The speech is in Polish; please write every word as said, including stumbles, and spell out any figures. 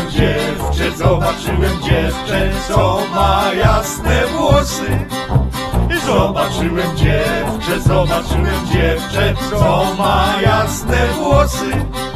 dziewczę, zobaczyłem dziewczę, co ma jasne włosy. Zobaczyłem dziewczę, zobaczyłem dziewczę, co ma jasne włosy.